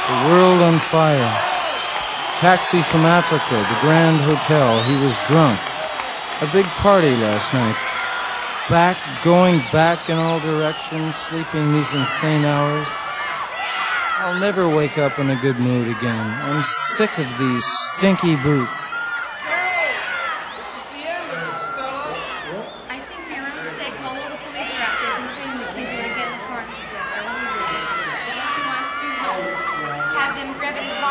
The world on fire. Taxi from Africa, the Grand Hotel. He was drunk. A big party last night. Going back in all directions, sleeping these insane hours. I'll never wake up in a good mood again. I'm sick of these stinky boots. This is the end of this, fella. I think for your own sake, while all the police are out there, between the kids who are to get in the car and split. I really do. Unless he wants to, have them grab his